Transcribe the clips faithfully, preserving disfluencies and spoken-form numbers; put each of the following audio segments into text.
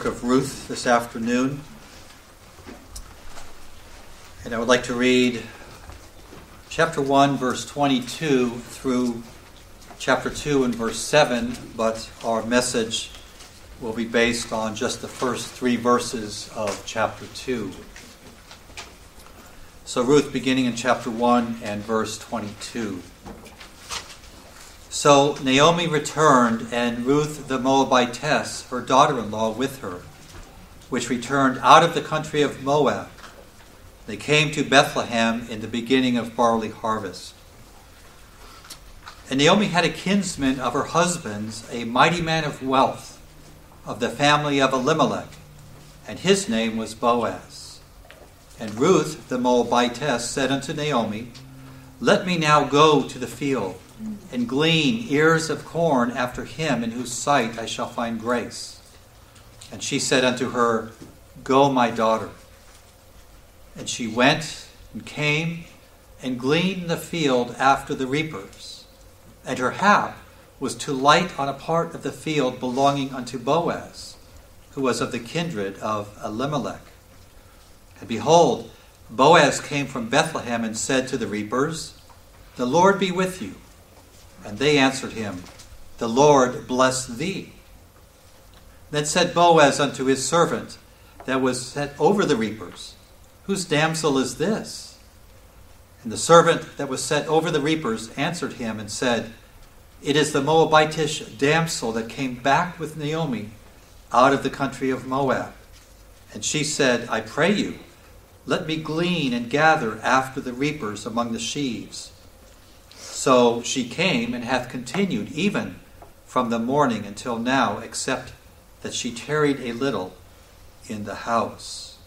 of Ruth this afternoon. And I would like to read chapter one, verse twenty-two through chapter two and verse seven, but our message will be based on just the first three verses of chapter two. So Ruth, beginning in chapter one and verse twenty-two. So Naomi returned, and Ruth the Moabitess, her daughter-in-law, with her, which returned out of the country of Moab. They came to Bethlehem in the beginning of barley harvest. And Naomi had a kinsman of her husband's, a mighty man of wealth, of the family of Elimelech, and his name was Boaz. And Ruth the Moabitess said unto Naomi, Let me now go to the field, and glean ears of corn after him in whose sight I shall find grace. And she said unto her, Go, my daughter. And she went and came and gleaned in the field after the reapers. And her hap was to light on a part of the field belonging unto Boaz, who was of the kindred of Elimelech. And behold, Boaz came from Bethlehem and said to the reapers, The Lord be with you. And they answered him, The Lord bless thee. Then said Boaz unto his servant that was set over the reapers, Whose damsel is this? And the servant that was set over the reapers answered him and said, It is the Moabitish damsel that came back with Naomi out of the country of Moab. And she said, I pray you, let me glean and gather after the reapers among the sheaves. So she came and hath continued even from the morning until now, except that she tarried a little in the house.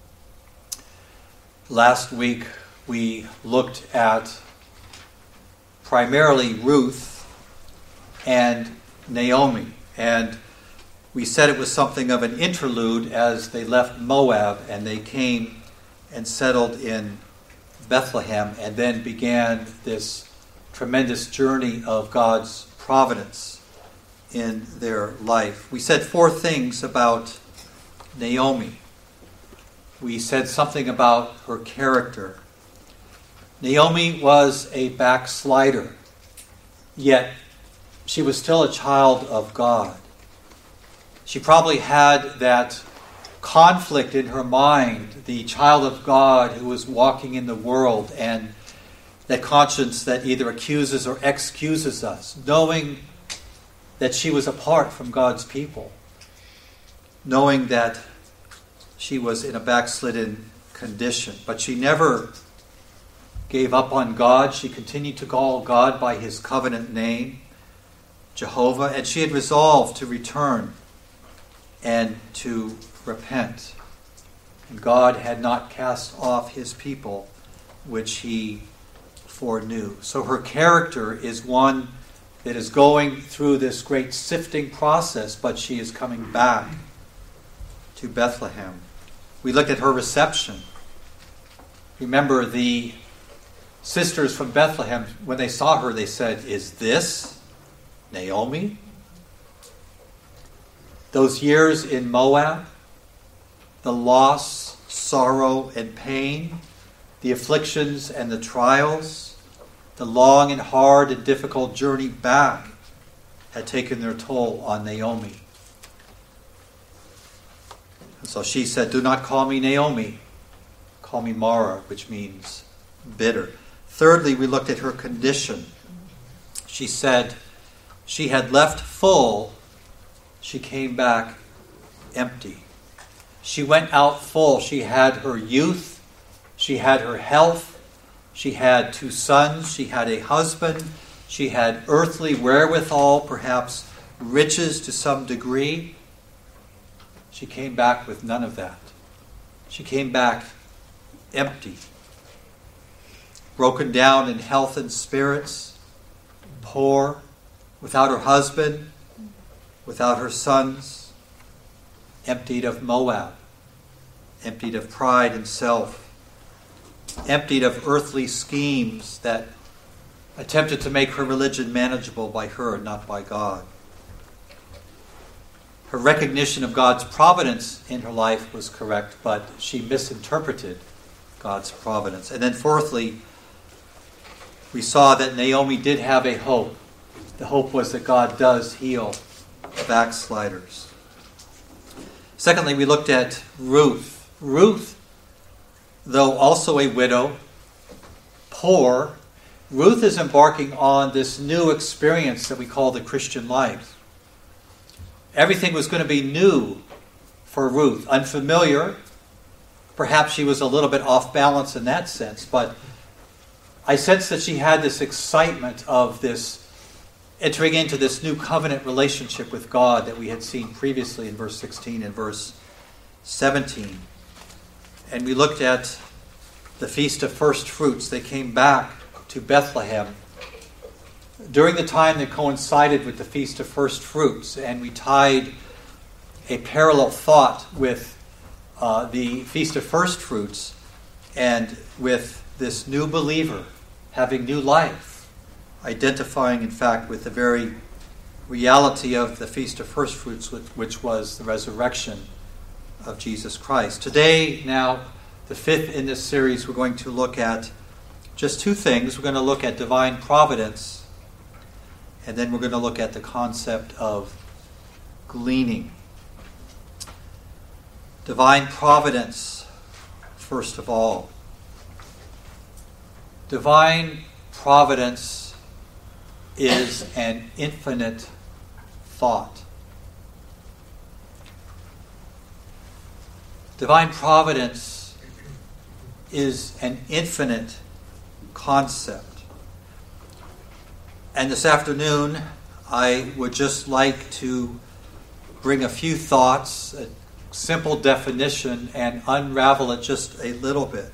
Last week we looked at primarily Ruth and Naomi, and we said it was something of an interlude as they left Moab and they came and settled in Bethlehem, and then began this tremendous journey of God's providence in their life. We said four things about Naomi. We said something about her character. Naomi was a backslider, yet she was still a child of God. She probably had that conflict in her mind, the child of God who was walking in the world, and that conscience that either accuses or excuses us, knowing that she was apart from God's people, knowing that she was in a backslidden condition. But she never gave up on God. She continued to call God by his covenant name, Jehovah, and she had resolved to return and to repent. And God had not cast off his people, which he foreknew. So her character is one that is going through this great sifting process, but she is coming back to Bethlehem. We looked at her reception. Remember, the sisters from Bethlehem, when they saw her, they said, Is this Naomi? Those years in Moab, the loss, sorrow, and pain, the afflictions and the trials, the long and hard and difficult journey back had taken their toll on Naomi. And so she said, Do not call me Naomi, call me Mara, which means bitter. Thirdly, we looked at her condition. She said she had left full, she came back empty. She went out full. She had her youth, she had her health, she had two sons, she had a husband, she had earthly wherewithal, perhaps riches to some degree. She came back with none of that. She came back empty, broken down in health and spirits, poor, without her husband, without her sons, emptied of Moab, emptied of pride and self, emptied of earthly schemes that attempted to make her religion manageable by her and not by God. her recognition of God's providence in her life was correct, but she misinterpreted God's providence. And then fourthly, we saw that Naomi did have a hope. The hope was that God does heal backsliders. Secondly, we looked at Ruth. Ruth, though also a widow, poor, Ruth is embarking on this new experience that we call the Christian life. Everything was going to be new for Ruth, unfamiliar. Perhaps she was a little bit off balance in that sense, but I sense that she had this excitement of this entering into this new covenant relationship with God that we had seen previously in verse sixteen and verse seventeen. And we looked at the Feast of First Fruits. They came back to Bethlehem during the time that coincided with the Feast of First Fruits, and we tied a parallel thought with uh, the Feast of First Fruits and with this new believer having new life, identifying, in fact, with the very reality of the Feast of First Fruits, which was the resurrection of Jesus Christ. Today, now, the fifth in this series, we're going to look at just two things. We're going to look at divine providence, and then we're going to look at the concept of gleaning. Divine providence, first of all. Divine providence is an infinite thought. Divine providence is an infinite concept. And this afternoon, I would just like to bring a few thoughts, a simple definition, and unravel it just a little bit.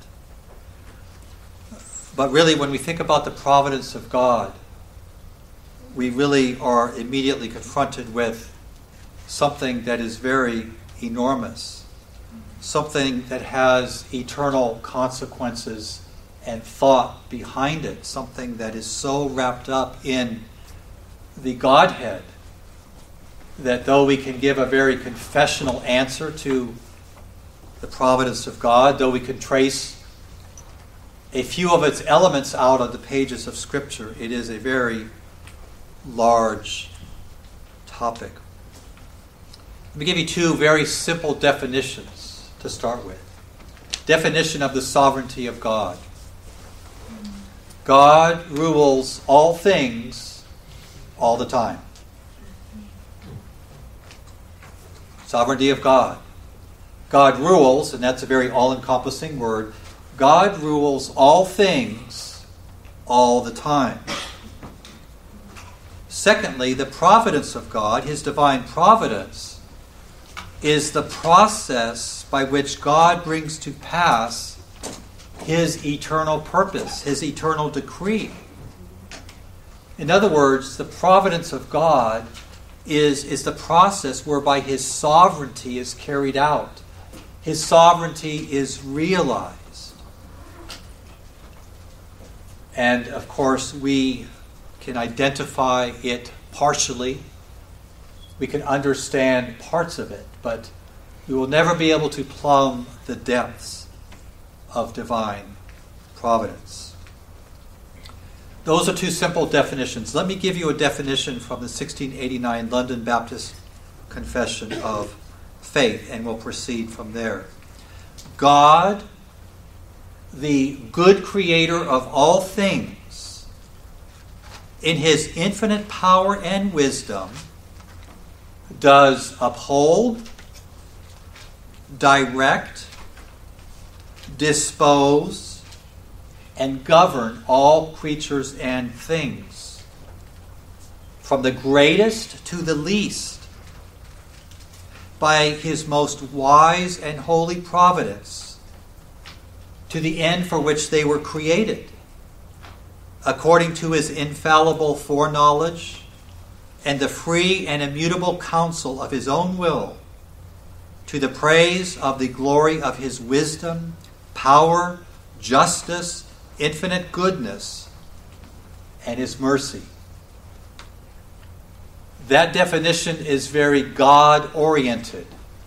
But really, when we think about the providence of God, we really are immediately confronted with something that is very enormous, something that has eternal consequences and thought behind it, something that is so wrapped up in the Godhead that though we can give a very confessional answer to the providence of God, though we can trace a few of its elements out of the pages of Scripture, it is a very large topic. Let me give you two very simple definitions to start with. Definition of the sovereignty of God. God rules all things all the time. Sovereignty of God. God rules, and that's a very all-encompassing word. God rules all things all the time. Secondly, the providence of God, His divine providence, is the process by which God brings to pass His eternal purpose, His eternal decree. In other words, the providence of God is, is the process whereby His sovereignty is carried out. His sovereignty is realized. And, of course, we can identify it partially. We can understand parts of it, but we will never be able to plumb the depths of divine providence. Those are two simple definitions. Let me give you a definition from the sixteen eighty-nine London Baptist Confession of Faith, and we'll proceed from there. God, the good creator of all things, in His infinite power and wisdom, does uphold, direct, dispose, and govern all creatures and things, from the greatest to the least, by His most wise and holy providence, to the end for which they were created, according to His infallible foreknowledge and the free and immutable counsel of His own will, to the praise of the glory of His wisdom, power, justice, infinite goodness, and His mercy. that definition is very God-oriented.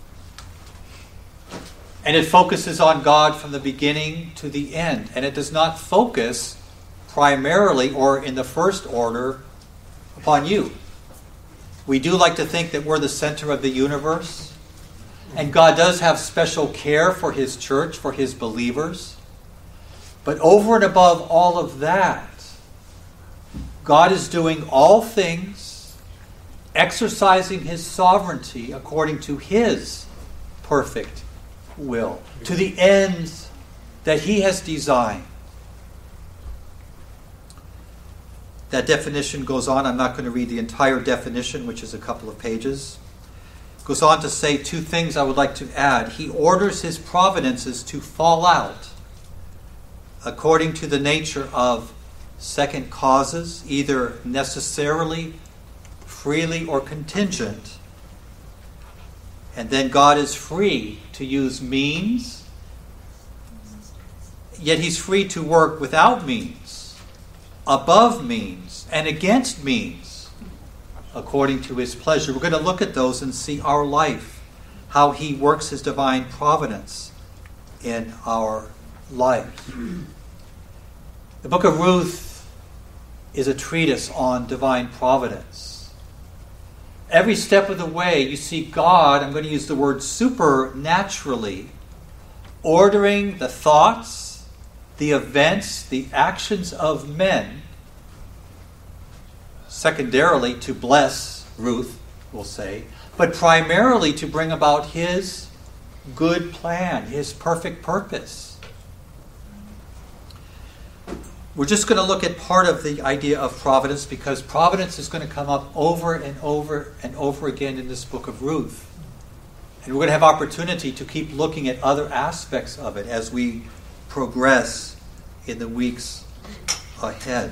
And it focuses on God from the beginning to the end. And it does not focus primarily or in the first order upon you. We do like to think that we're the center of the universe. And God does have special care for His church, for His believers. But over and above all of that, God is doing all things, exercising His sovereignty according to His perfect will, to the ends that He has designed. That definition goes on. I'm not going to read the entire definition, which is a couple of pages. It goes on to say two things I would like to add. He orders His providences to fall out according to the nature of second causes, either necessarily, freely, or contingent. And then God is free to use means, yet He's free to work without means, above means, and against means, according to His pleasure. We're going to look at those and see our life, how He works His divine providence in our life. The book of Ruth is a treatise on divine providence. Every step of the way, you see God, I'm going to use the word supernaturally, ordering the thoughts, the events, the actions of men, secondarily to bless Ruth, we'll say, but primarily to bring about His good plan, His perfect purpose. We're just going to look at part of the idea of providence because providence is going to come up over and over and over again in this book of Ruth. And we're going to have opportunity to keep looking at other aspects of it as we progress in the weeks ahead.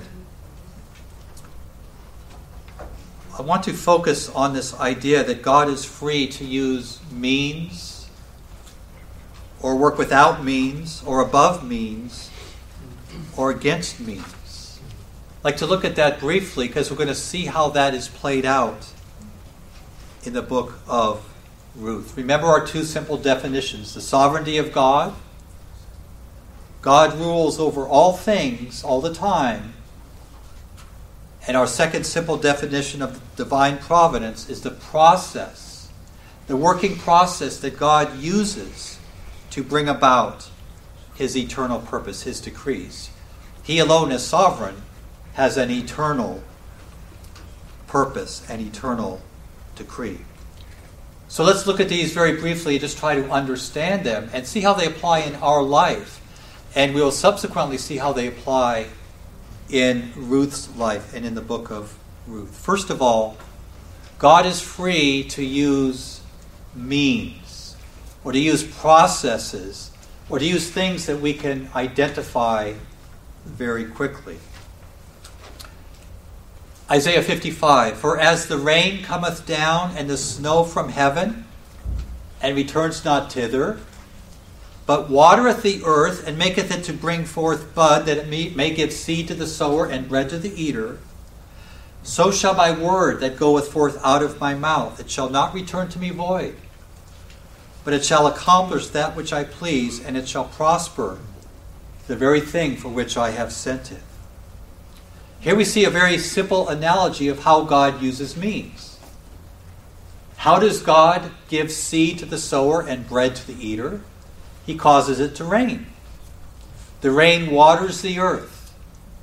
I want to focus on this idea that God is free to use means or work without means or above means or against means. I'd like to look at that briefly because we're going to see how that is played out in the book of Ruth. Remember our two simple definitions. The sovereignty of God. God rules over all things all the time. And our second simple definition of divine providence is the process, the working process that God uses to bring about His eternal purpose, His decrees. He alone, as sovereign, has an eternal purpose, an eternal decree. So let's look at these very briefly, just try to understand them and see how they apply in our life. And we will subsequently see how they apply in Ruth's life and in the book of Ruth. First of all, God is free to use means or to use processes or to use things that we can identify very quickly. Isaiah fifty-five, for as the rain cometh down and the snow from heaven, and returns not thither, but watereth the earth, and maketh it to bring forth bud, that it may, may give seed to the sower and bread to the eater, so shall my word that goeth forth out of my mouth. It shall not return to me void, but it shall accomplish that which I please, and it shall prosper the very thing for which I have sent it. Here we see a very simple analogy of how God uses means. How does God give seed to the sower and bread to the eater? He causes it to rain. The rain waters the earth.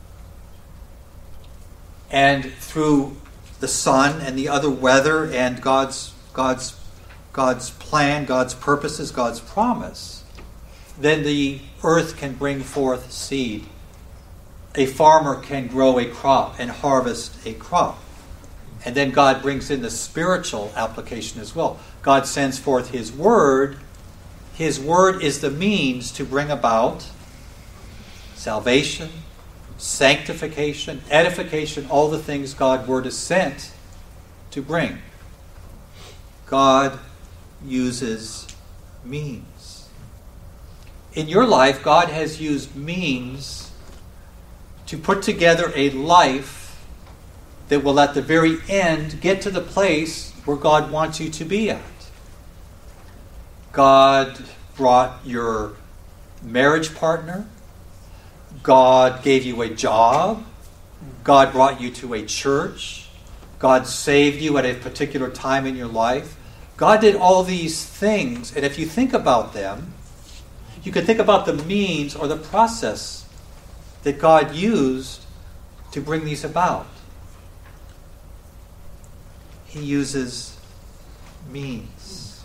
And through the sun and the other weather and God's, God's, God's plan, God's purposes, God's promise, then the earth can bring forth seed. A farmer can grow a crop and harvest a crop. And then God brings in the spiritual application as well. God sends forth His word. His word is the means to bring about salvation, sanctification, edification, all the things God's word is sent to bring. God uses means. In your life, God has used means to put together a life that will at the very end get to the place where God wants you to be at. God brought your marriage partner. God gave you a job. God brought you to a church. God saved you at a particular time in your life. God did all these things, and if you think about them, you can think about the means or the process that God used to bring these about. He uses means.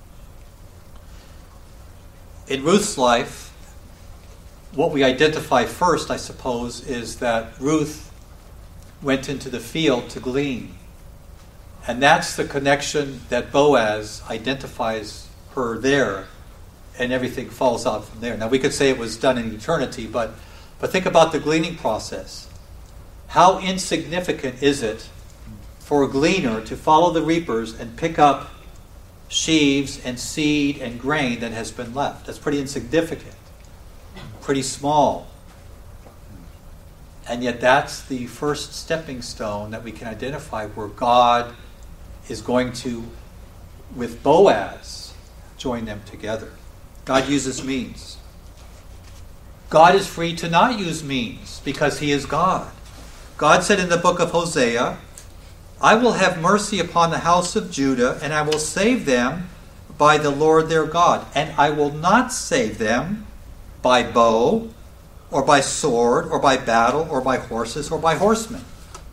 In Ruth's life, what we identify first, I suppose, is that Ruth went into the field to glean. And that's the connection that Boaz identifies her there, and everything falls out from there. Now, we could say it was done in eternity, but, but think about the gleaning process. How insignificant is it for a gleaner to follow the reapers and pick up sheaves and seed and grain that has been left? That's pretty insignificant, pretty small. And yet that's the first stepping stone that we can identify where God is going to, with Boaz, join them together. God uses means. God is free to not use means because he is God. God said in the book of Hosea, I will have mercy upon the house of Judah, and I will save them by the Lord their God. And I will not save them by bow, or by sword, or by battle, or by horses, or by horsemen.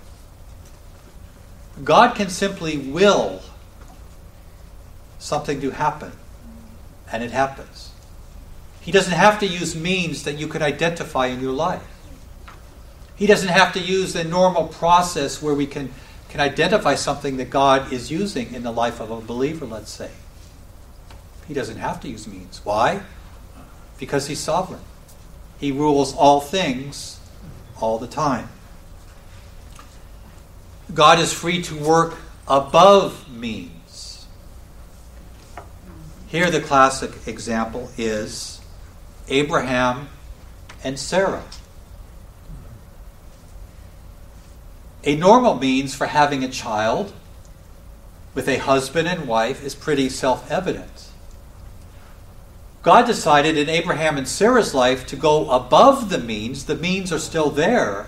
God can simply will something to happen, and it happens. He doesn't have to use means that you can identify in your life. He doesn't have to use the normal process where we can, can identify something that God is using in the life of a believer, let's say. He doesn't have to use means. Why? Because he's sovereign. He rules all things all the time. God is free to work above means. Here the classic example is Abraham and Sarah. A normal means for having a child with a husband and wife is pretty self-evident. God decided in Abraham and Sarah's life to go above the means. The means are still there,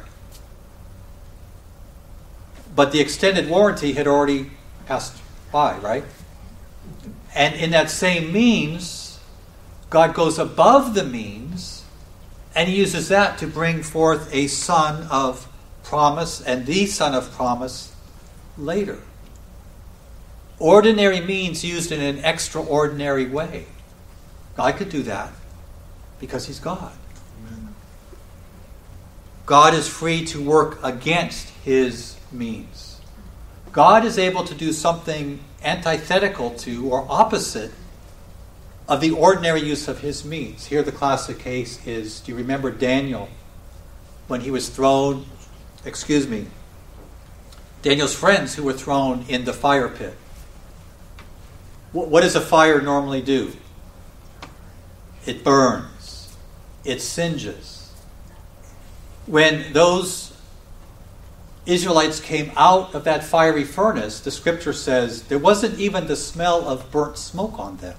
but the extended warranty had already passed by, right? And in that same means, God goes above the means, and he uses that to bring forth a son of promise and the son of promise later. Ordinary means used in an extraordinary way. God could do that because he's God. Amen. God is free to work against his means. God is able to do something antithetical to or opposite of the ordinary use of his means. Here the classic case is, do you remember Daniel when he was thrown, excuse me, Daniel's friends who were thrown in the fire pit? What, what does a fire normally do? It burns. It singes. When those Israelites came out of that fiery furnace, the scripture says there wasn't even the smell of burnt smoke on them.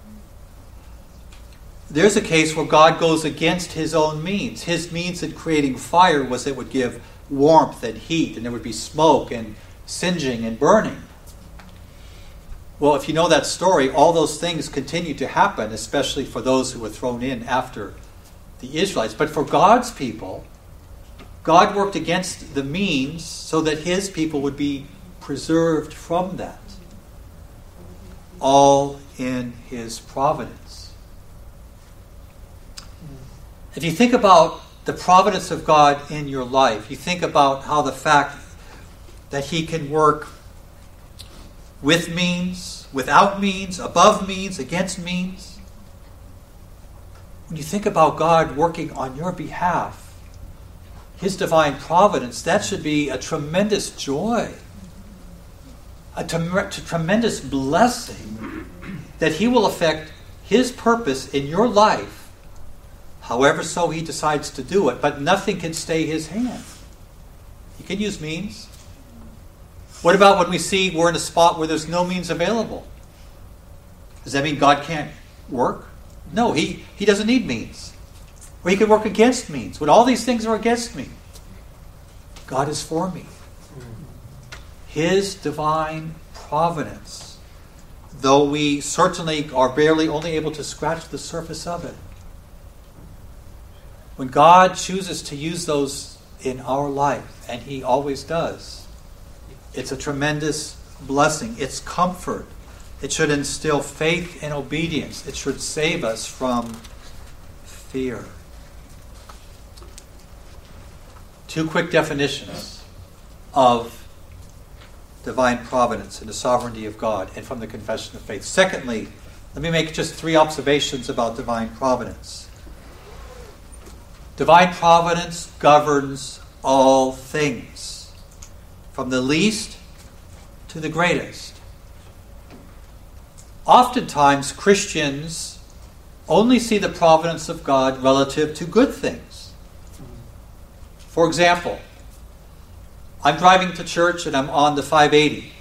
There's a case where God goes against his own means. His means in creating fire was it would give warmth and heat, and there would be smoke and singeing and burning. Well, if you know that story, all those things continue to happen, especially for those who were thrown in after the Israelites. But for God's people, God worked against the means so that his people would be preserved from that. All in his providence. If you think about the providence of God in your life, you think about how the fact that he can work with means, without means, above means, against means. When you think about God working on your behalf, his divine providence, that should be a tremendous joy, a t- tremendous blessing that he will affect his purpose in your life, however so he decides to do it, but nothing can stay his hand. He can use means, What about when we see we're in a spot where there's no means available? Does that mean God can't work? No, he, he doesn't need means. Or he can work against means. When all these things are against me, God is for me. His divine providence, though we certainly are barely only able to scratch the surface of it, when God chooses to use those in our life, and he always does, it's a tremendous blessing. It's comfort. It should instill faith and obedience. It should save us from fear. Two quick definitions of divine providence and the sovereignty of God, and from the Confession of Faith. Secondly, let me make just three observations about divine providence. Divine providence governs all things, from the least to the greatest. Oftentimes, Christians only see the providence of God relative to good things. For example, I'm driving to church and I'm on the five eighty.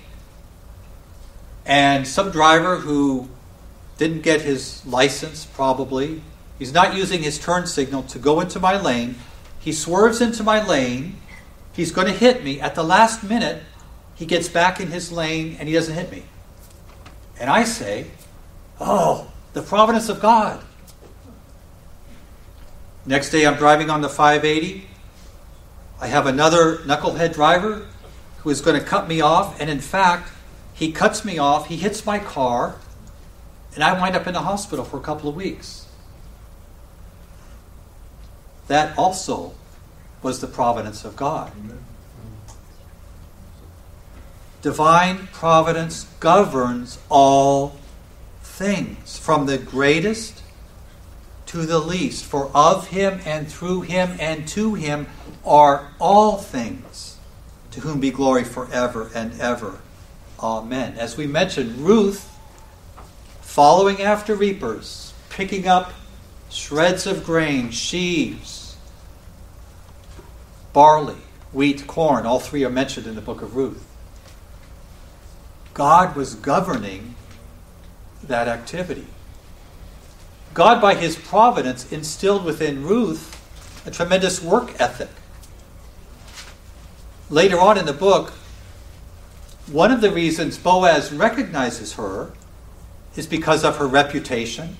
And some driver who didn't get his license, probably, he's not using his turn signal to go into my lane. He swerves into my lane. He's going to hit me. At the last minute, he gets back in his lane and he doesn't hit me. And I say, oh, the providence of God. Next day I'm driving on the five eighty. I have another knucklehead driver who is going to cut me off. And in fact, he cuts me off. He hits my car. And I wind up in the hospital for a couple of weeks. That also was the providence of God. Divine providence governs all things, from the greatest to the least. For of him and through him and to him are all things, to whom be glory forever and ever. Amen. As we mentioned, Ruth, following after reapers, picking up shreds of grain, sheaves, barley, wheat, corn, all three are mentioned in the book of Ruth. God was governing that activity. God, by his providence, instilled within Ruth a tremendous work ethic. Later on in the book, one of the reasons Boaz recognizes her is because of her reputation.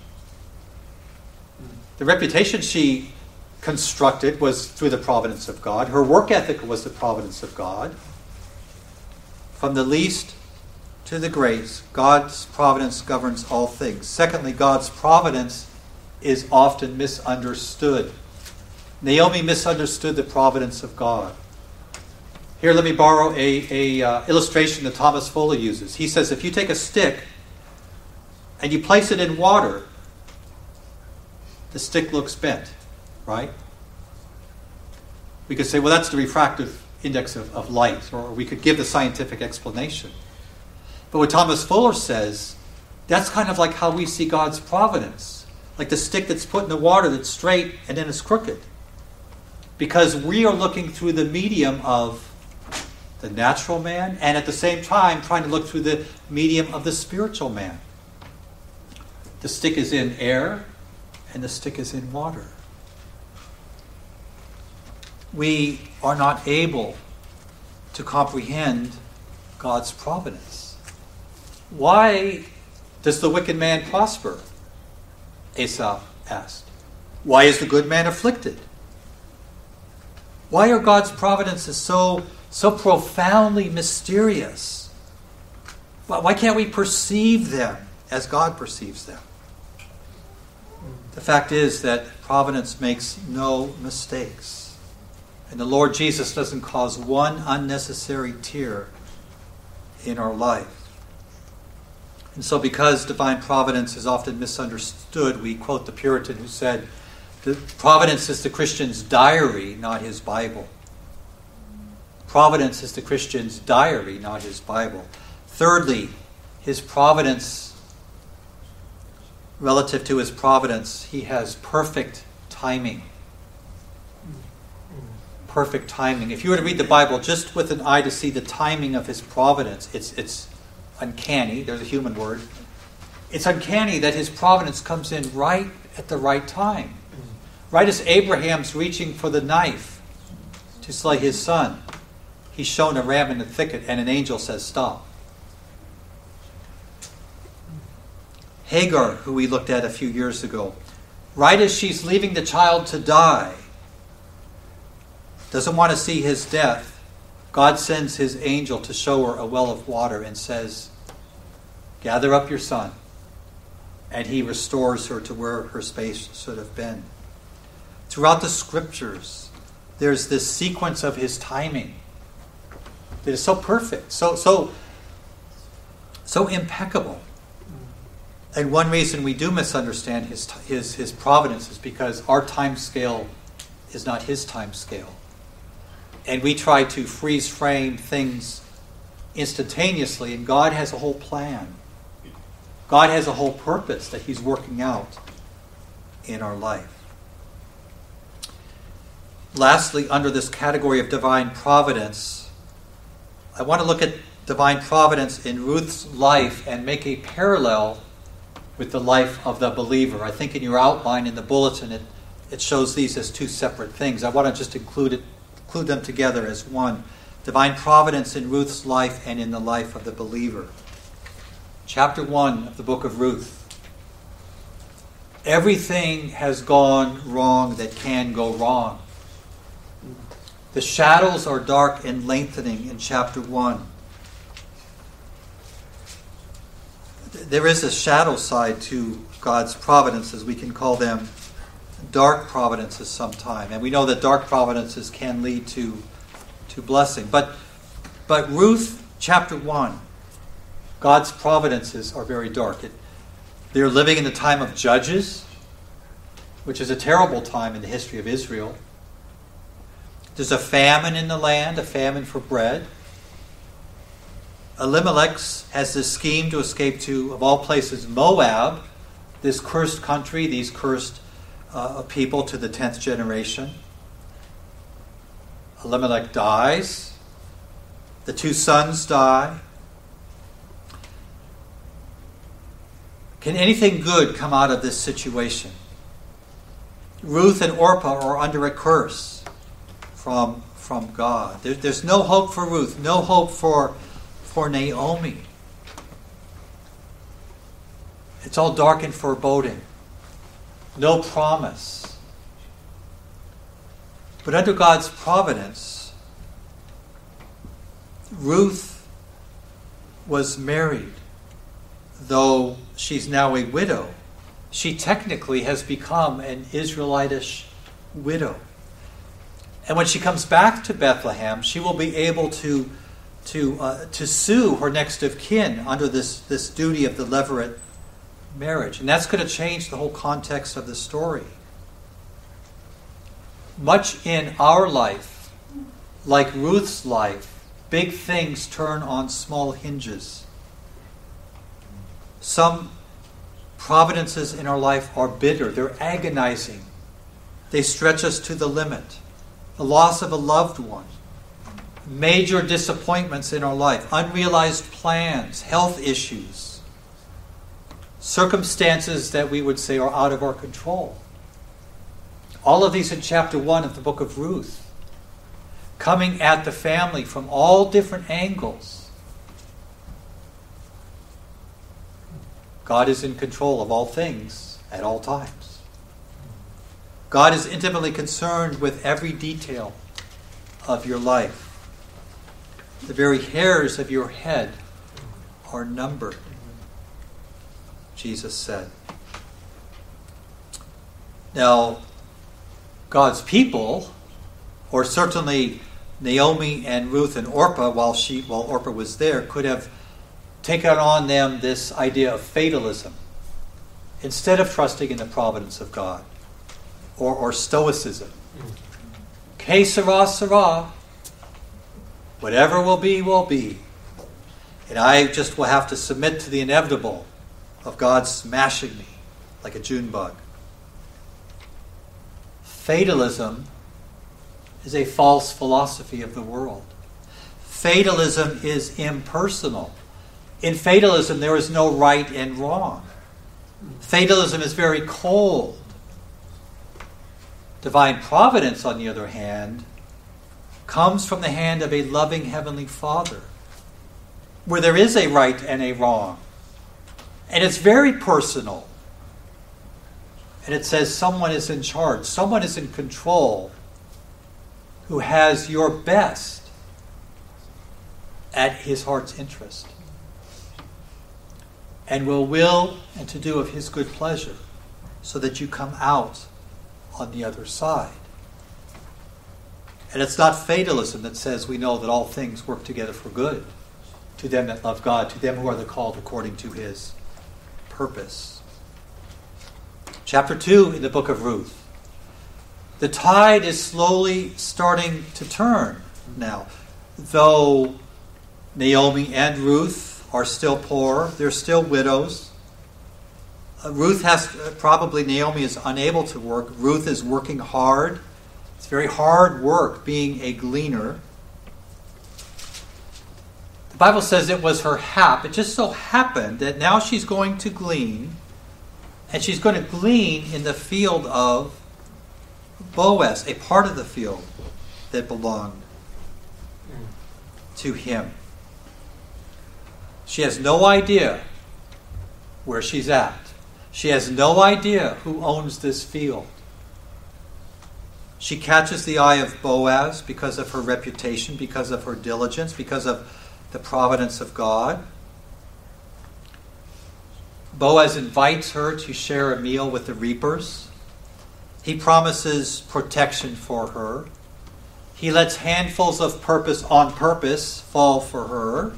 The reputation she constructed was through the providence of God. Her work ethic was the providence of God. From the least to the great, God's providence governs all things. Secondly, God's providence is often misunderstood. Naomi misunderstood the providence of God. Here, let me borrow a, a uh, illustration that Thomas Fuller uses. He says, if you take a stick and you place it in water, the stick looks bent, right? We could say, well, that's the refractive index of, of light, or we could give the scientific explanation. But what Thomas Fuller says, that's kind of like how we see God's providence. Like the stick that's put in the water that's straight and then it's crooked. Because we are looking through the medium of the natural man, and at the same time trying to look through the medium of the spiritual man. The stick is in air, and the stick is in water. We are not able to comprehend God's providence. Why does the wicked man prosper? Esau asked. Why is the good man afflicted? Why are God's providences so, so profoundly mysterious? Why can't we perceive them as God perceives them? The fact is that providence makes no mistakes. And the Lord Jesus doesn't cause one unnecessary tear in our life. And so because divine providence is often misunderstood, we quote the Puritan who said, the providence is the Christian's diary, not his Bible. Providence is the Christian's diary, not his Bible. Thirdly, his providence, relative to his providence, he has perfect timing. perfect timing. If you were to read the Bible just with an eye to see the timing of his providence, it's it's uncanny. There's a human word. It's uncanny that his providence comes in right at the right time. Right as Abraham's reaching for the knife to slay his son, he's shown a ram in the thicket and an angel says, stop. Hagar, who we looked at a few years ago, right as she's leaving the child to die, doesn't want to see his death, God sends his angel to show her a well of water and says, gather up your son. And he restores her to where her space should have been. Throughout the scriptures, there's this sequence of his timing that is so perfect, so so so impeccable. And one reason we do misunderstand his his his providence is because our time scale is not his time scale. And we try to freeze frame things instantaneously, and God has a whole plan. God has a whole purpose that he's working out in our life. Lastly, under this category of divine providence, I want to look at divine providence in Ruth's life and make a parallel with the life of the believer. I think in your outline in the bulletin, it, it shows these as two separate things. I want to just include it, include them together as one. Divine providence in Ruth's life and in the life of the believer. Chapter one of the book of Ruth. Everything has gone wrong that can go wrong. The shadows are dark and lengthening in chapter one. There is a shadow side to God's providences. We can call them dark providences sometime. And we know that dark providences can lead to, to blessing. But, but Ruth chapter one, God's providences are very dark. It, they're living in the time of Judges, which is a terrible time in the history of Israel. There's a famine in the land, a famine for bread. Elimelech has this scheme to escape to, of all places, Moab, this cursed country, these cursed uh, people to the tenth generation. Elimelech dies. The two sons die. Can anything good come out of this situation? Ruth and Orpah are under a curse from, from God. There, there's no hope for Ruth, no hope for, for Naomi. It's all dark and foreboding. No promise. But under God's providence, Ruth was married. Though she's now a widow, she technically has become an Israelitish widow. And when she comes back to Bethlehem, she will be able to, to, uh, to sue her next of kin under this, this duty of the levirate marriage. And that's going to change the whole context of the story. Much in our life, like Ruth's life, big things turn on small hinges. Some providences in our life are bitter. They're agonizing. They stretch us to the limit. The loss of a loved one. Major disappointments in our life. Unrealized plans. Health issues. Circumstances that we would say are out of our control. All of these in chapter one of the book of Ruth. Coming at the family from all different angles. God is in control of all things at all times. God is intimately concerned with every detail of your life. The very hairs of your head are numbered, Jesus said. Now, God's people, or certainly Naomi and Ruth and Orpah, while she, while Orpah was there, could have taken on them this idea of fatalism instead of trusting in the providence of God, or, or stoicism. Que sera, sera. Whatever will be, will be. And I just will have to submit to the inevitable of God smashing me like a June bug. Fatalism is a false philosophy of the world. Fatalism is impersonal. In fatalism, there is no right and wrong. Fatalism is very cold. Divine providence, on the other hand, comes from the hand of a loving Heavenly Father, where there is a right and a wrong. And it's very personal. And it says someone is in charge, someone is in control, who has your best at his heart's interest, and will will and to do of his good pleasure, so that you come out on the other side. And it's not fatalism that says we know that all things work together for good to them that love God, to them who are the called according to his purpose. Chapter two in the book of Ruth. The tide is slowly starting to turn now. Though Naomi and Ruth are still poor, they're still widows. Uh, Ruth has, uh, probably Naomi is unable to work. Ruth is working hard. It's very hard work being a gleaner. The Bible says it was her hap. It just so happened that now she's going to glean, and she's going to glean in the field of Boaz, a part of the field that belonged to him. She has no idea where she's at. She has no idea who owns this field. She catches the eye of Boaz because of her reputation, because of her diligence, because of the providence of God. Boaz invites her to share a meal with the reapers. He promises protection for her. He lets handfuls of purpose on purpose fall for her.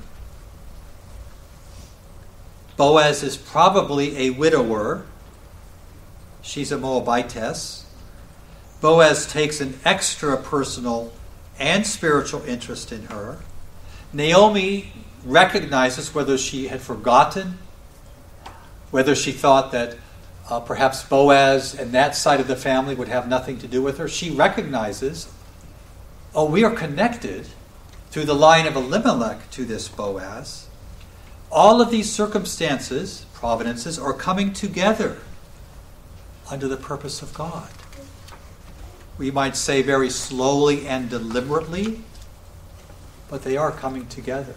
Boaz is probably a widower. She's a Moabitess. Boaz takes an extra personal and spiritual interest in her. Naomi recognizes, whether she had forgotten, whether she thought that uh, perhaps Boaz and that side of the family would have nothing to do with her, she recognizes, oh, we are connected through the line of Elimelech to this Boaz. All of these circumstances, providences, are coming together under the purpose of God. We might say very slowly and deliberately, but they are coming together.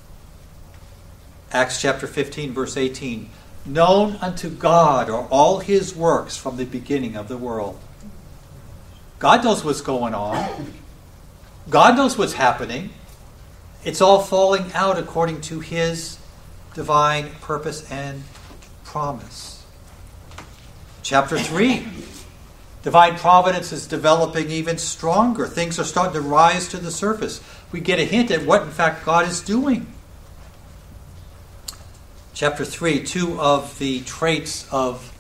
Acts chapter fifteen, verse eighteen. Known unto God are all his works from the beginning of the world. God knows what's going on. God knows what's happening. It's all falling out according to his divine purpose and promise. Chapter three. Divine providence is developing even stronger. Things are starting to rise to the surface. We get a hint at what, in fact, God is doing. Chapter three, two of the traits of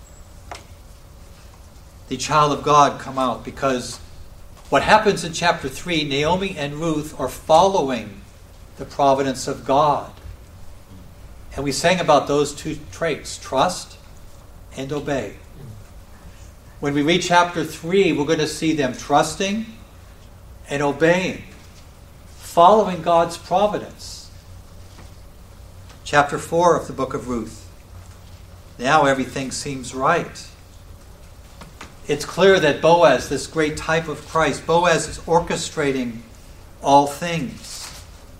the child of God come out, because what happens in chapter three, Naomi and Ruth are following the providence of God. And we sang about those two traits, trust and obey. When we read chapter three, we're going to see them trusting and obeying, following God's providence. Chapter four of the book of Ruth. Now everything seems right. It's clear that Boaz, this great type of Christ, Boaz is orchestrating all things.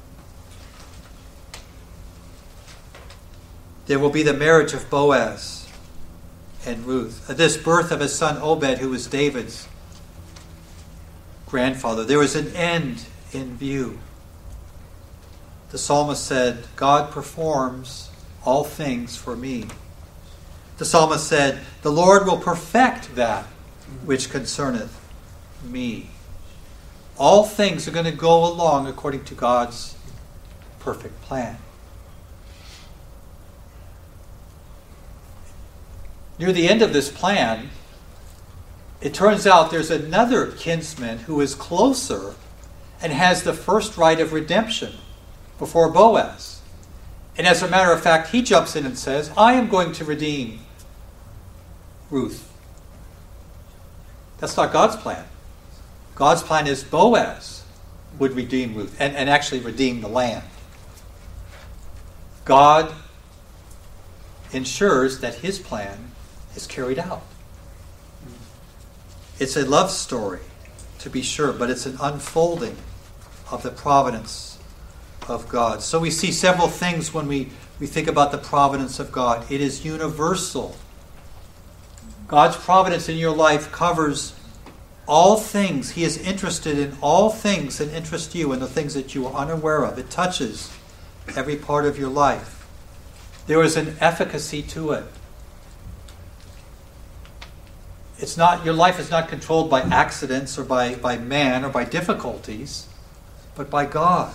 There will be the marriage of Boaz and Ruth. This birth of his son Obed, who was David's grandfather. There was an end in view. The psalmist said, God performs all things for me. The psalmist said, the Lord will perfect that which concerneth me. All things are going to go along according to God's perfect plan. Near the end of this plan, it turns out there's another kinsman who is closer and has the first right of redemption before Boaz. And as a matter of fact, he jumps in and says, I am going to redeem Ruth. That's not God's plan. God's plan is Boaz would redeem Ruth and, and actually redeem the land. God ensures that his plan is carried out. It's a love story, to be sure, but it's an unfolding of the providence of God. So we see several things when we, we think about the providence of God. It is universal. God's providence in your life covers all things. He is interested in all things that interest you and the things that you are unaware of. It touches every part of your life. There is an efficacy to it. It's not, your life is not controlled by accidents or by, by man or by difficulties, but by God.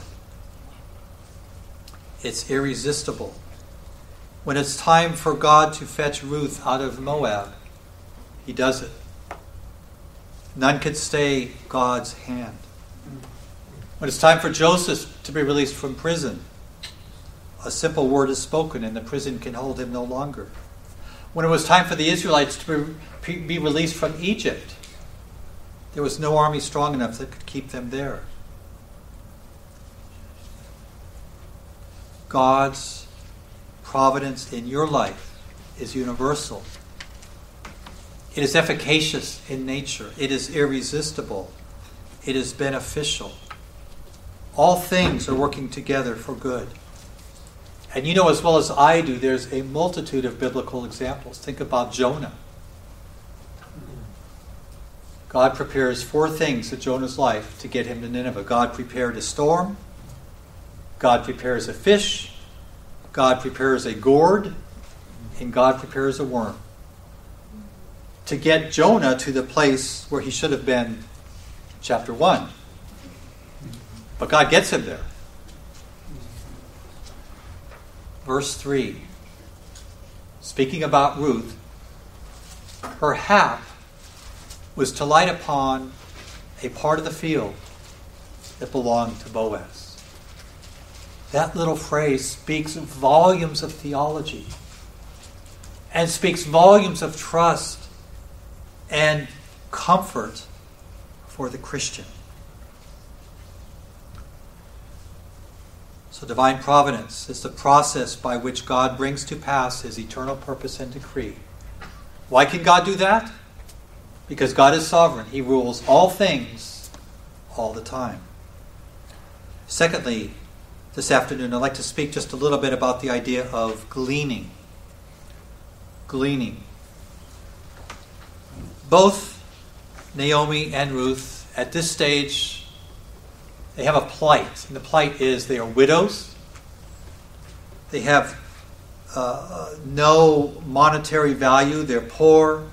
It's irresistible. When it's time for God to fetch Ruth out of Moab, he does it. None can stay God's hand. When it's time for Joseph to be released from prison, a simple word is spoken and the prison can hold him no longer. When it was time for the Israelites to be, be released from Egypt, there was no army strong enough that could keep them there. God's providence in your life is universal. It is efficacious in nature. It is irresistible. It is beneficial. All things are working together for good. And you know as well as I do, there's a multitude of biblical examples. Think about Jonah. God prepares four things in Jonah's life to get him to Nineveh. God prepared a storm. God prepares a fish. God prepares a gourd. And God prepares a worm. To get Jonah to the place where he should have been, chapter one. But God gets him there. Verse three. Speaking about Ruth, her hap was to light upon a part of the field that belonged to Boaz. That little phrase speaks volumes of theology and speaks volumes of trust and comfort for the Christian. So divine providence is the process by which God brings to pass his eternal purpose and decree. Why can God do that? Because God is sovereign. He rules all things all the time. Secondly, this afternoon I'd like to speak just a little bit about the idea of gleaning. Gleaning. Both Naomi and Ruth, at this stage, they have a plight. And the plight is they are widows. They have uh, no monetary value. They're poor.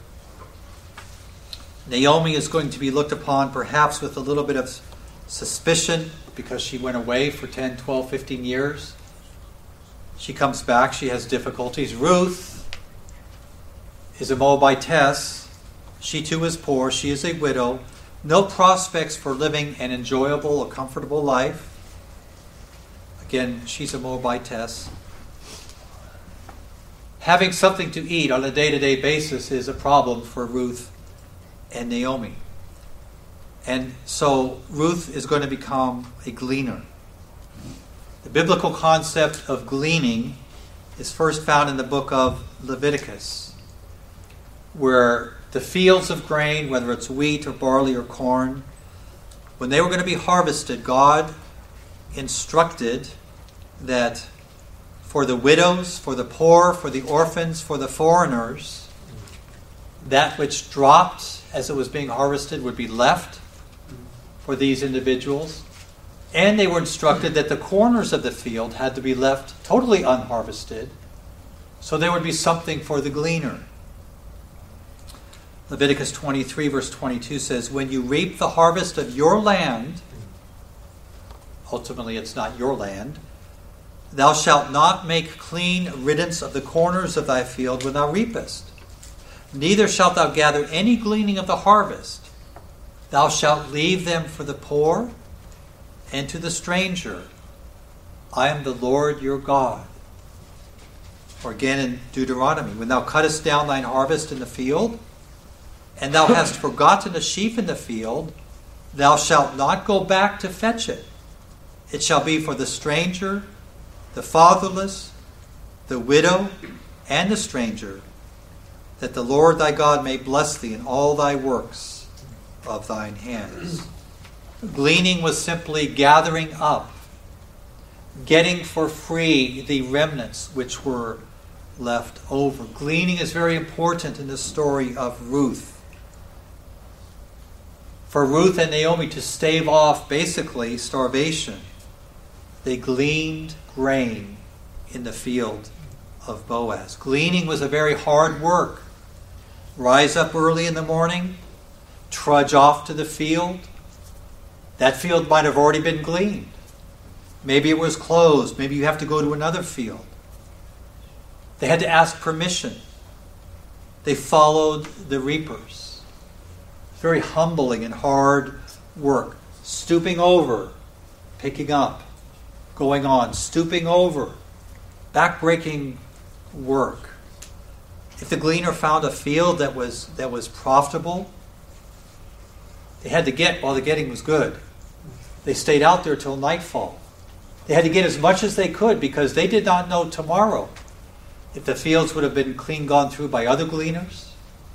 Naomi is going to be looked upon perhaps with a little bit of suspicion because she went away for ten, twelve, fifteen years. She comes back. She has difficulties. Ruth is a Moabitess. She too is poor. She is a widow. No prospects for living an enjoyable or comfortable life. Again, she's a Moabitess. Having something to eat on a day-to-day basis is a problem for Ruth and Naomi. And so Ruth is going to become a gleaner. The biblical concept of gleaning is first found in the book of Leviticus, where the fields of grain, whether it's wheat or barley or corn, when they were going to be harvested, God instructed that for the widows, for the poor, for the orphans, for the foreigners, that which dropped as it was being harvested would be left for these individuals. And they were instructed that the corners of the field had to be left totally unharvested, so there would be something for the gleaner. Leviticus twenty-three verse twenty-two says, when you reap the harvest of your land, ultimately it's not your land, thou shalt not make clean riddance of the corners of thy field when thou reapest. Neither shalt thou gather any gleaning of the harvest. Thou shalt leave them for the poor and to the stranger. I am the Lord your God. Or again in Deuteronomy, when thou cuttest down thine harvest in the field, and thou hast forgotten a sheaf in the field, Thou shalt not go back to fetch it. It shall be for the stranger, the fatherless, the widow, and the stranger, that the Lord thy God may bless thee in all thy works of thine hands. Gleaning was simply gathering up, getting for free the remnants which were left over. Gleaning is very important in the story of Ruth. For Ruth and Naomi to stave off basically starvation, they gleaned grain in the field of Boaz. Gleaning was a very hard work. Rise up early in the morning, trudge off to the field. That field might have already been gleaned. Maybe it was closed. Maybe you have to go to another field. They had to ask permission. They followed the reapers. Very humbling and hard work. Stooping over, picking up, going on, stooping over, backbreaking work. If the gleaner found a field that was that was profitable, they had to get while the getting was good. They stayed out there till nightfall. They had to get as much as they could because they did not know tomorrow if the fields would have been clean gone through by other gleaners.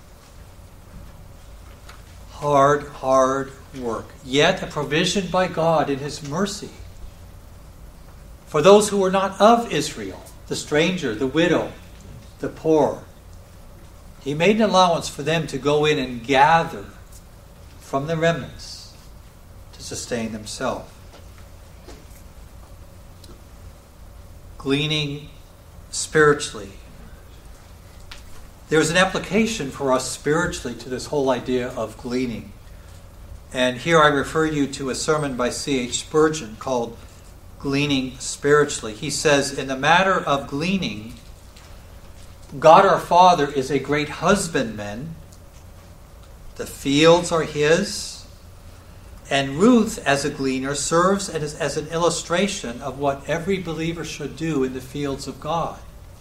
Hard, hard work. Yet a provision by God in His mercy for those who were not of Israel, the stranger, the widow, the poor. He made an allowance for them to go in and gather from the remnants to sustain themselves. Gleaning spiritually. There's an application for us spiritually to this whole idea of gleaning. And here I refer you to a sermon by C H Spurgeon called Gleaning Spiritually. He says, in the matter of gleaning, God our Father is a great husbandman. The fields are His. And Ruth, as a gleaner, serves as, as an illustration of what every believer should do in the fields of God.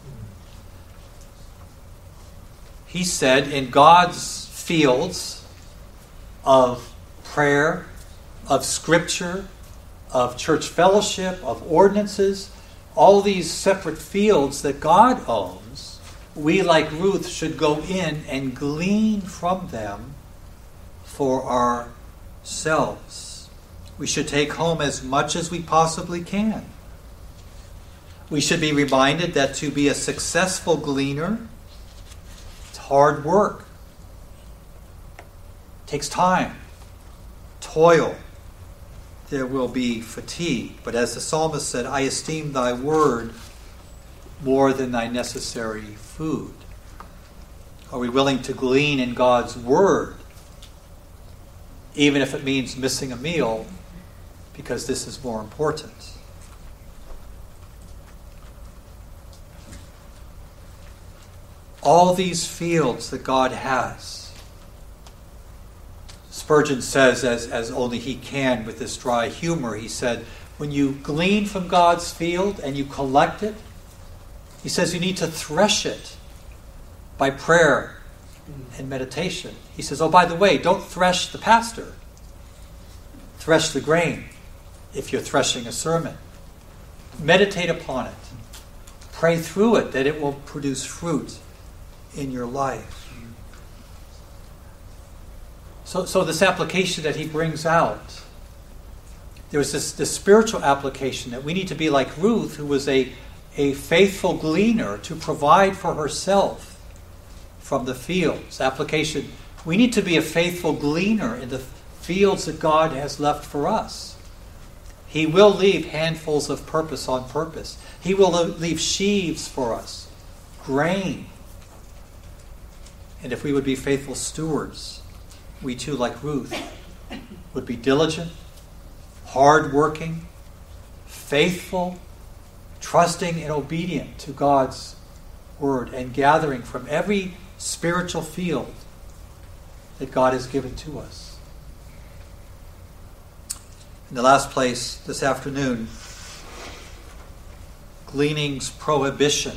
He said, in God's fields of prayer, of scripture, of church fellowship, of ordinances, all these separate fields that God owns, we, like Ruth, should go in and glean from them for ourselves. We should take home as much as we possibly can. We should be reminded that to be a successful gleaner, it's hard work. It takes time, toil. There will be fatigue. But as the psalmist said, I esteem thy word more than thy necessary food. Are we willing to glean in God's word, even if it means missing a meal, because this is more important? All these fields that God has, Spurgeon says, as, as only he can with this dry humor, he said, when you glean from God's field and you collect it, he says you need to thresh it by prayer and meditation. He says, oh, by the way, don't thresh the pastor. Thresh the grain if you're threshing a sermon. Meditate upon it. Pray through it that it will produce fruit in your life. So, so this application that he brings out, there's this, this spiritual application that we need to be like Ruth, who was a, a faithful gleaner to provide for herself from the fields. Application, we need to be a faithful gleaner in the fields that God has left for us. He will leave handfuls of purpose on purpose. He will leave sheaves for us, grain. And if we would be faithful stewards, we too, like Ruth, would be diligent, hardworking, faithful, trusting and obedient to God's word, and gathering from every spiritual field that God has given to us. In the last place this afternoon, gleaning's prohibition.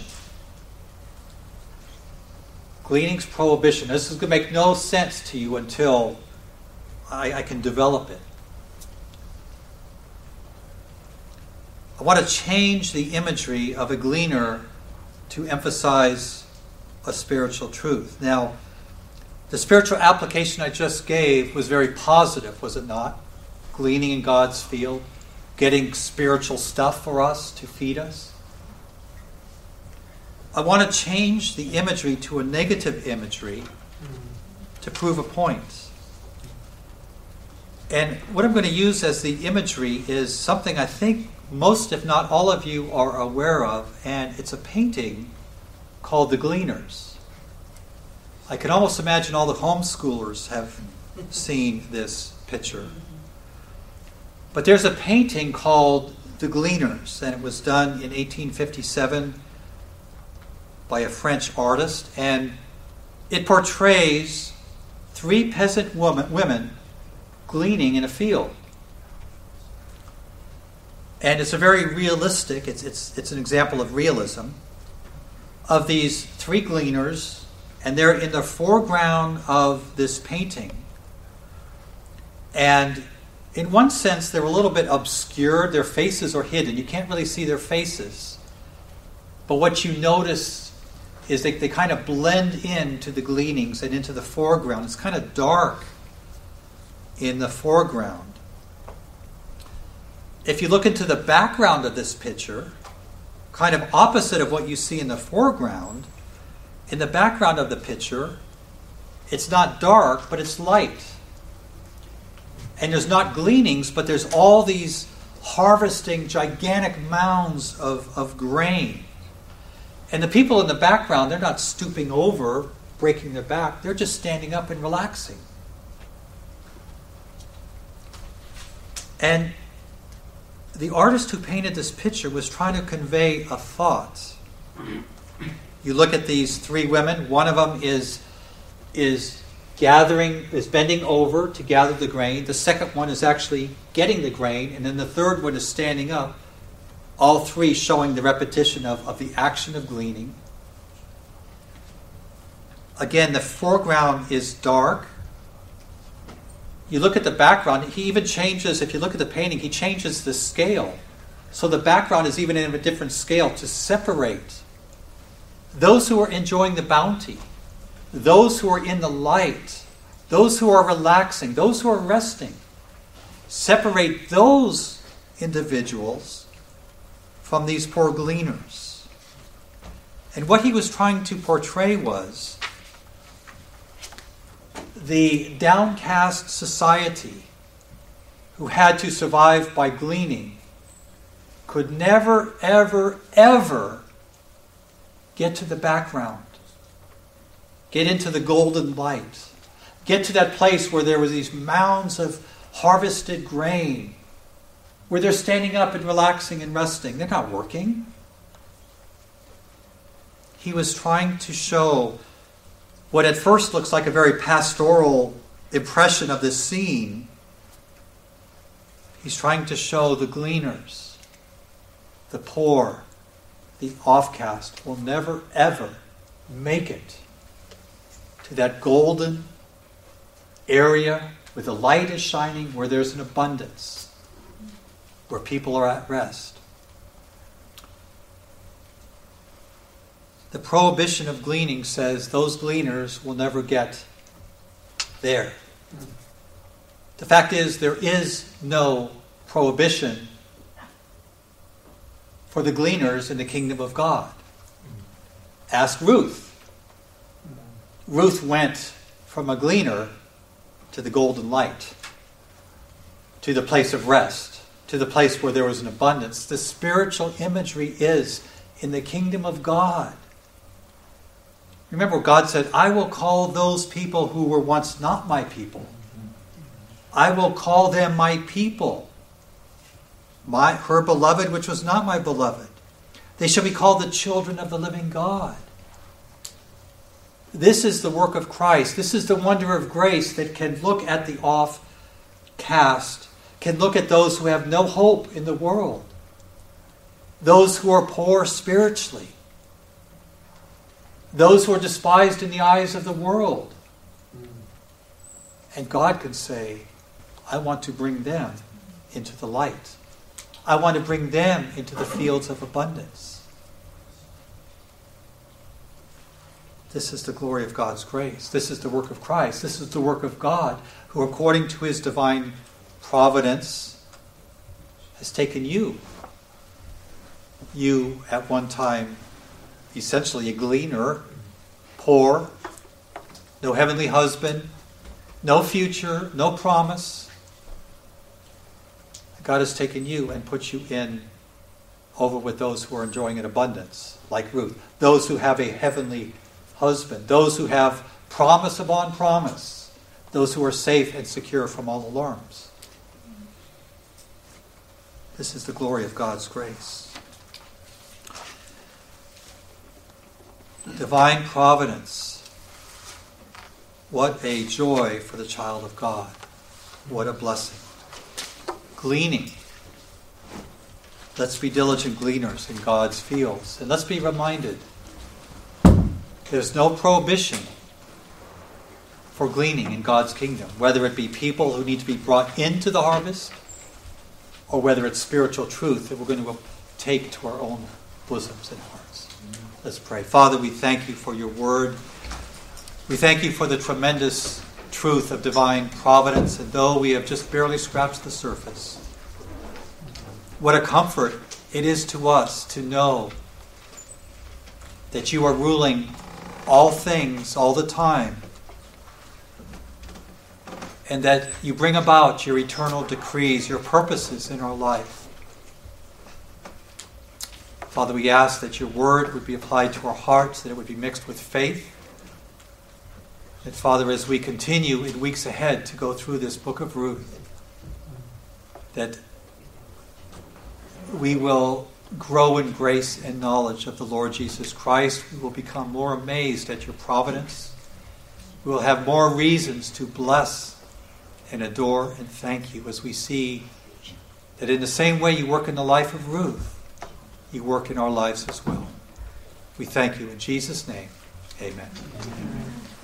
Gleaning's prohibition. This is going to make no sense to you until I, I can develop it. I want to change the imagery of a gleaner to emphasize a spiritual truth. Now, the spiritual application I just gave was very positive, was it not? Gleaning in God's field, getting spiritual stuff for us to feed us. I want to change the imagery to a negative imagery to prove a point. And what I'm going to use as the imagery is something I think most, if not all of you, are aware of, and it's a painting called The Gleaners. I can almost imagine all the homeschoolers have seen this picture. But there's a painting called The Gleaners, and it was done in eighteen fifty-seven by a French artist, and it portrays three peasant woman, women gleaning in a field. And it's a very realistic, it's, it's, it's an example of realism, of these three gleaners, and they're in the foreground of this painting. And in one sense, they're a little bit obscured. Their faces are hidden. You can't really see their faces. But what you notice is they, they kind of blend into the gleanings and into the foreground. It's kind of dark in the foreground. If you look into the background of this picture, kind of opposite of what you see in the foreground, in the background of the picture, it's not dark, but it's light. And there's not gleanings, but there's all these harvesting gigantic mounds of, of grain. And the people in the background, they're not stooping over, breaking their back. They're just standing up and relaxing. And the artist who painted this picture was trying to convey a thought. You look at these three women. One of them is, is gathering, is bending over to gather the grain. The second one is actually getting the grain. And then the third one is standing up. All three showing the repetition of, of the action of gleaning. Again, the foreground is dark. You look at the background, he even changes, if you look at the painting, he changes the scale. So the background is even in a different scale to separate those who are enjoying the bounty, those who are in the light, those who are relaxing, those who are resting. Separate those individuals from these poor gleaners. And what he was trying to portray was the downcast society who had to survive by gleaning could never, ever, ever get to the background, get into the golden light, get to that place where there were these mounds of harvested grain, where they're standing up and relaxing and resting. They're not working. He was trying to show what at first looks like a very pastoral impression of this scene. He's trying to show the gleaners, the poor, the offcast will never ever make it to that golden area where the light is shining, where there's an abundance, where people are at rest. The prohibition of gleaning says those gleaners will never get there. The fact is, there is no prohibition for the gleaners in the kingdom of God. Ask Ruth. Ruth went from a gleaner to the golden light, to the place of rest, to the place where there was an abundance. The spiritual imagery is in the kingdom of God. Remember, God said, I will call those people who were once not my people. I will call them my people. My, her beloved, which was not my beloved. They shall be called the children of the living God. This is the work of Christ. This is the wonder of grace that can look at the offcast, can look at those who have no hope in the world, those who are poor spiritually, those who are despised in the eyes of the world. And God can say, I want to bring them into the light. I want to bring them into the fields of abundance. This is the glory of God's grace. This is the work of Christ. This is the work of God, who according to his divine providence has taken you. You, at one time, essentially a gleaner, poor, no heavenly husband, no future, no promise. God has taken you and put you in over with those who are enjoying an abundance, like Ruth. Those who have a heavenly husband. Those who have promise upon promise. Those who are safe and secure from all alarms. This is the glory of God's grace. Divine providence. What a joy for the child of God. What a blessing. Gleaning. Let's be diligent gleaners in God's fields. And let's be reminded, there's no prohibition for gleaning in God's kingdom, whether it be people who need to be brought into the harvest, or whether it's spiritual truth that we're going to take to our own bosoms and hearts. Let's pray. Father, we thank you for your word. We thank you for the tremendous truth of divine providence, and though we have just barely scratched the surface, what a comfort it is to us to know that you are ruling all things all the time, and that you bring about your eternal decrees, your purposes in our life. Father, we ask that your word would be applied to our hearts, that it would be mixed with faith. And Father, as we continue in weeks ahead to go through this book of Ruth, that we will grow in grace and knowledge of the Lord Jesus Christ. We will become more amazed at your providence. We will have more reasons to bless and adore and thank you as we see that in the same way you work in the life of Ruth, you work in our lives as well. We thank you in Jesus' name. Amen. Amen.